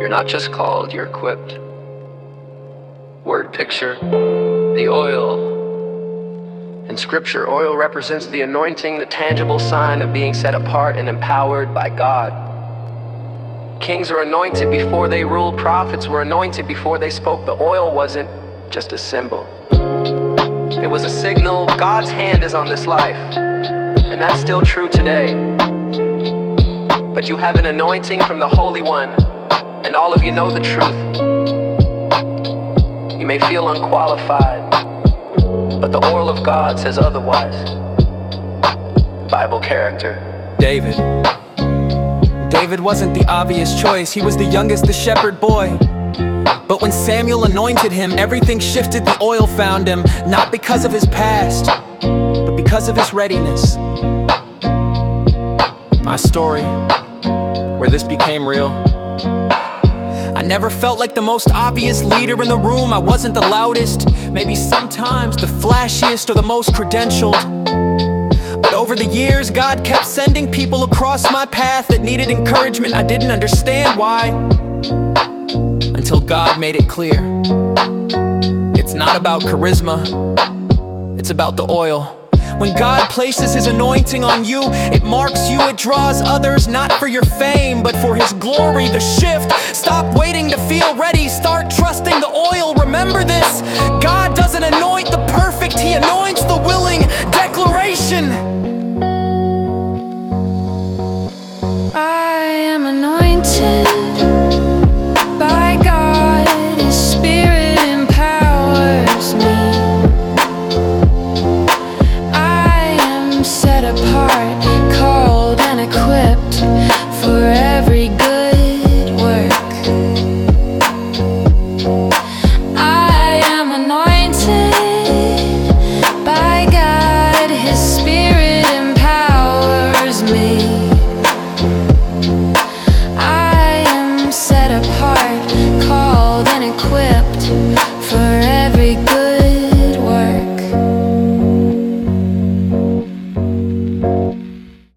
not just called, you're equipped. Word picture, the oil. In scripture, oil represents the anointing, the tangible sign of being set apart and empowered by God. Kings are anointed before they ruled, prophets were anointed before they spoke. The oil wasn't just a symbol. It was a signal. God's hand is on this life, and that's still true today. But you have an anointing from the Holy One, and all of you know the truth. You may feel unqualified, but the oil of God says otherwise. Bible character. David wasn't the obvious choice. He was the youngest, the shepherd boy. But when Samuel anointed him, everything shifted. The oil found him, not because of his past, but because of his readiness. My story, where this became real. I never felt like the most obvious leader in the room. I wasn't the loudest, maybe sometimes the flashiest or the most credentialed. But over the years, God kept sending people across my path that needed encouragement. I didn't understand why, until God made it clear. It's not about charisma, it's about the oil. When God places His anointing on you, it marks you, it draws others, not for your fame, but for His glory. The shift, stop waiting to feel ready, start trusting the oil. Remember this, God doesn't anoint the perfect, He anoints the willing. Declaration: I am anointed by God, His Spirit empowers me. I am set apart, called and equipped for every good work. I am anointed by God, His Spirit empowers me. Set apart, called and equipped for every